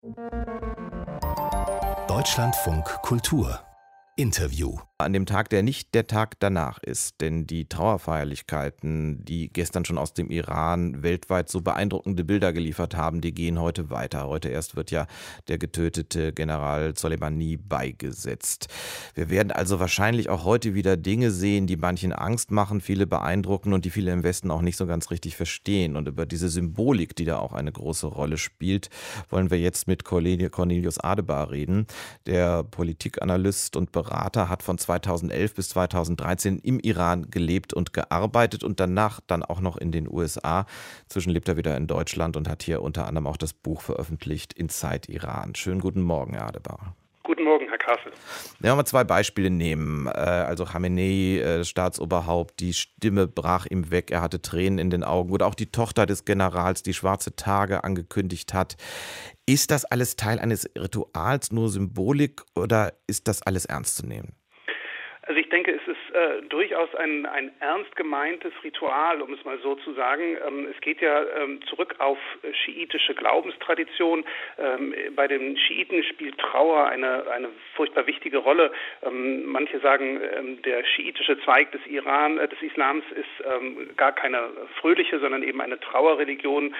Deutschlandfunk Kultur Interview. An dem Tag, der nicht der Tag danach ist, denn die Trauerfeierlichkeiten, die gestern schon aus dem Iran weltweit so beeindruckende Bilder geliefert haben, die gehen heute weiter. Heute erst wird ja der getötete General Soleimani beigesetzt. Wir werden also wahrscheinlich auch heute wieder Dinge sehen, die manchen Angst machen, viele beeindrucken und die viele im Westen auch nicht so ganz richtig verstehen. Und über diese Symbolik, die da auch eine große Rolle spielt, wollen wir jetzt mit Cornelius Adebar reden. Der Politikanalyst und Berater hat von 2011 bis 2013 im Iran gelebt und gearbeitet und danach dann auch noch in den USA. Inzwischen lebt er wieder in Deutschland und hat hier unter anderem auch das Buch veröffentlicht Inside Iran. Schönen guten Morgen, Herr Adebar. Guten Morgen, Herr Kassel. Ja, mal zwei Beispiele nehmen. Also Khamenei, Staatsoberhaupt, die Stimme brach ihm weg, er hatte Tränen in den Augen. Oder auch die Tochter des Generals, die schwarze Tage angekündigt hat. Ist das alles Teil eines Rituals, nur Symbolik, oder ist das alles ernst zu nehmen? Also ich denke, es ist durchaus ein ernst gemeintes Ritual, um es mal so zu sagen. Es geht ja zurück auf schiitische Glaubenstradition. Bei den Schiiten spielt Trauer eine furchtbar wichtige Rolle. Manche sagen, der schiitische Zweig des Islams ist gar keine fröhliche, sondern eben eine Trauerreligion.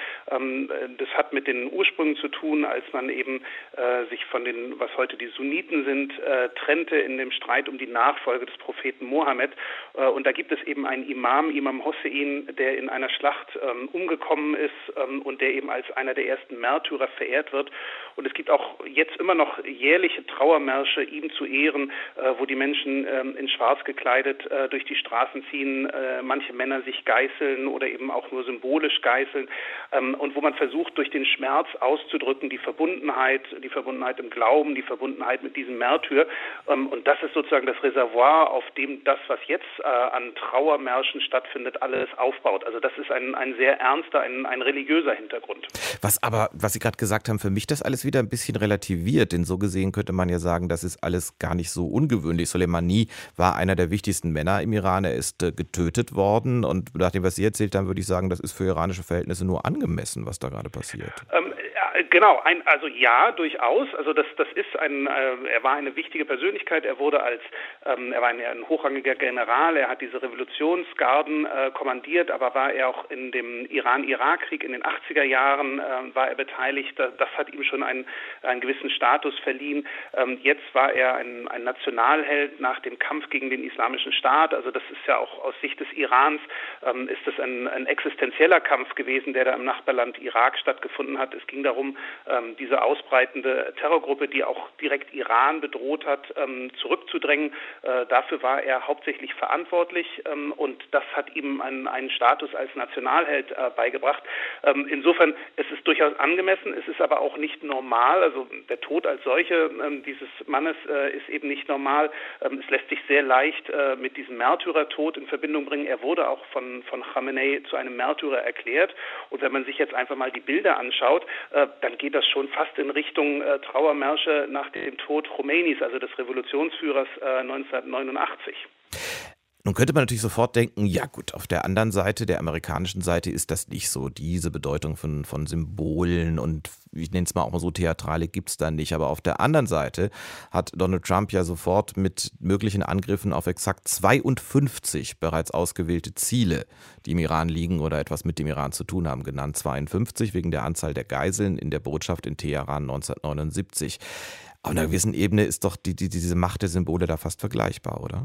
Das hat mit den Ursprüngen zu tun, als man eben sich von den, was heute die Sunniten sind, trennte in dem Streit um die Nachfolge des Propheten Mohammed. Und da gibt es eben einen Imam Hossein, der in einer Schlacht umgekommen ist und der eben als einer der ersten Märtyrer verehrt wird. Und es gibt auch jetzt immer noch jährliche Trauermärsche ihm zu Ehren, wo die Menschen in schwarz gekleidet durch die Straßen ziehen, manche Männer sich geißeln oder eben auch nur symbolisch geißeln und wo man versucht, durch den Schmerz auszudrücken, die Verbundenheit im Glauben, die Verbundenheit mit diesem Märtyr. Und das ist sozusagen das Reservoir, auf dem das, was jetzt an Trauermärschen stattfindet, alles aufbaut. Also das ist ein sehr ernster, ein religiöser Hintergrund. Was Sie gerade gesagt haben, für mich das alles wieder ein bisschen relativiert, denn so gesehen könnte man ja sagen, das ist alles gar nicht so ungewöhnlich. Soleimani war einer der wichtigsten Männer im Iran, er ist getötet worden und nach dem, was Sie erzählt haben, würde ich sagen, das ist für iranische Verhältnisse nur angemessen, was da gerade passiert. Genau, also ja, durchaus. Also das ist er war eine wichtige Persönlichkeit. Er wurde er war ein hochrangiger General. Er hat diese Revolutionsgarden kommandiert, aber war er auch in dem Iran-Irak-Krieg in den 80er Jahren war er beteiligt. Das hat ihm schon einen gewissen Status verliehen. Jetzt war er ein Nationalheld nach dem Kampf gegen den Islamischen Staat. Also das ist ja auch aus Sicht des Irans ist das ein existenzieller Kampf gewesen, der da im Nachbarland Irak stattgefunden hat. Es ging darum, diese ausbreitende Terrorgruppe, die auch direkt Iran bedroht hat, zurückzudrängen. Dafür war er hauptsächlich verantwortlich und das hat ihm einen Status als Nationalheld beigebracht. Insofern, es ist durchaus angemessen, es ist aber auch nicht normal. Also der Tod als solche dieses Mannes ist eben nicht normal. Es lässt sich sehr leicht mit diesem Märtyrertod in Verbindung bringen. Er wurde auch von Khamenei zu einem Märtyrer erklärt. Und wenn man sich jetzt einfach mal die Bilder anschaut, dann geht das schon fast in Richtung Trauermärsche nach dem Tod Khomeinis, also des Revolutionsführers 1989. Nun könnte man natürlich sofort denken, ja gut, auf der anderen Seite, der amerikanischen Seite, ist das nicht so. Diese Bedeutung von Symbolen und ich nenne es mal auch mal so Theatralik gibt es da nicht. Aber auf der anderen Seite hat Donald Trump ja sofort mit möglichen Angriffen auf exakt 52 bereits ausgewählte Ziele, die im Iran liegen oder etwas mit dem Iran zu tun haben, genannt. 52 wegen der Anzahl der Geiseln in der Botschaft in Teheran 1979. Auf einer gewissen Ebene ist doch diese Macht der Symbole da fast vergleichbar, oder?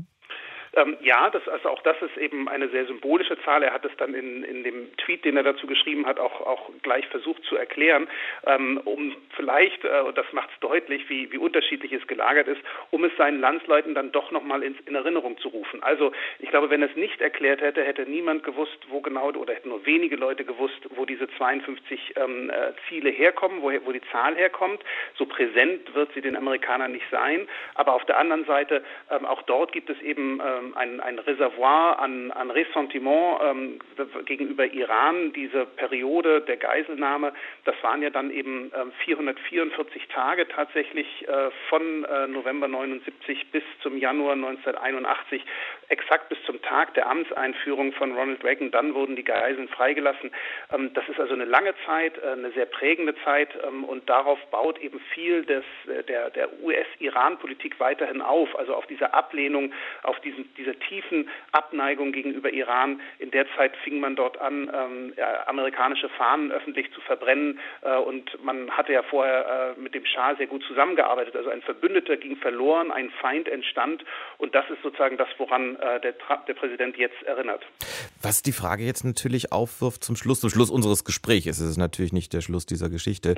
Ja, auch das ist eben eine sehr symbolische Zahl. Er hat es dann in dem Tweet, den er dazu geschrieben hat, auch gleich versucht zu erklären, um vielleicht, und das macht es deutlich, wie unterschiedlich es gelagert ist, um es seinen Landsleuten dann doch nochmal in Erinnerung zu rufen. Also ich glaube, wenn er es nicht erklärt hätte, hätte niemand gewusst, wo genau, oder hätten nur wenige Leute gewusst, wo diese 52 Ziele herkommen, wo die Zahl herkommt. So präsent wird sie den Amerikanern nicht sein. Aber auf der anderen Seite, auch dort gibt es eben ein Reservoir an Ressentiment gegenüber Iran. Diese Periode der Geiselnahme, das waren ja dann eben 444 Tage tatsächlich von November 79 bis zum Januar 1981, exakt bis zum Tag der Amtseinführung von Ronald Reagan. Dann wurden die Geiseln freigelassen. Das ist also eine lange Zeit, eine sehr prägende Zeit, und darauf baut eben viel der US-Iran-Politik weiterhin auf, also auf dieser Ablehnung, auf dieser tiefen Abneigung gegenüber Iran. In der Zeit fing man dort an, amerikanische Fahnen öffentlich zu verbrennen, und man hatte ja vorher mit dem Schah sehr gut zusammengearbeitet. Also ein Verbündeter ging verloren, ein Feind entstand, und das ist sozusagen das, woran der Präsident jetzt erinnert. Was die Frage jetzt natürlich aufwirft zum Schluss unseres Gesprächs, es ist natürlich nicht der Schluss dieser Geschichte,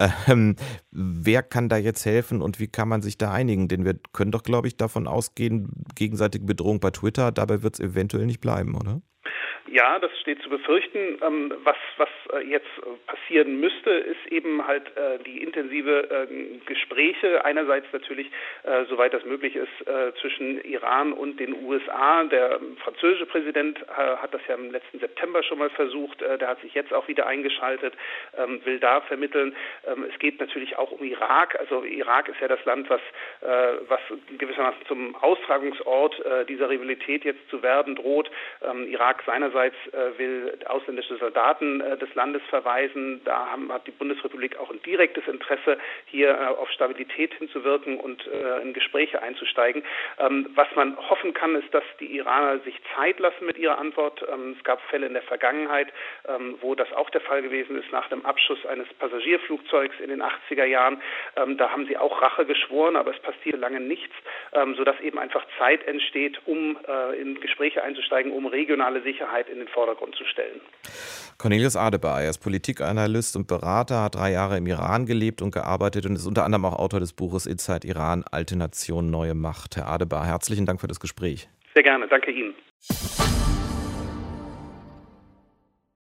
wer kann da jetzt helfen und wie kann man sich da einigen? Denn wir können doch, glaube ich, davon ausgehen, gegenseitige Bedrohung bei Twitter, dabei wird es eventuell nicht bleiben, oder? Ja, das steht zu befürchten. Was jetzt passieren müsste, ist eben halt die intensive Gespräche, einerseits natürlich, soweit das möglich ist, zwischen Iran und den USA. Der französische Präsident hat das ja im letzten September schon mal versucht. Der hat sich jetzt auch wieder eingeschaltet, will da vermitteln. Es geht natürlich auch um Irak. Also Irak ist ja das Land, was gewissermaßen zum Austragungsort dieser Rivalität jetzt zu werden droht. Irak seinerseits will ausländische Soldaten des Landes verweisen. Da hat die Bundesrepublik auch ein direktes Interesse, hier auf Stabilität hinzuwirken und in Gespräche einzusteigen. Was man hoffen kann, ist, dass die Iraner sich Zeit lassen mit ihrer Antwort. Es gab Fälle in der Vergangenheit, wo das auch der Fall gewesen ist, nach dem Abschuss eines Passagierflugzeugs in den 80er Jahren. Da haben sie auch Rache geschworen, aber es passierte lange nichts, sodass eben einfach Zeit entsteht, um in Gespräche einzusteigen, um regionale Sicherheit in den Vordergrund zu stellen. Cornelius Adebar, er ist Politikanalyst und Berater, hat 3 Jahre im Iran gelebt und gearbeitet und ist unter anderem auch Autor des Buches Inside Iran, Alte Nation, neue Macht. Herr Adebar, herzlichen Dank für das Gespräch. Sehr gerne, danke Ihnen.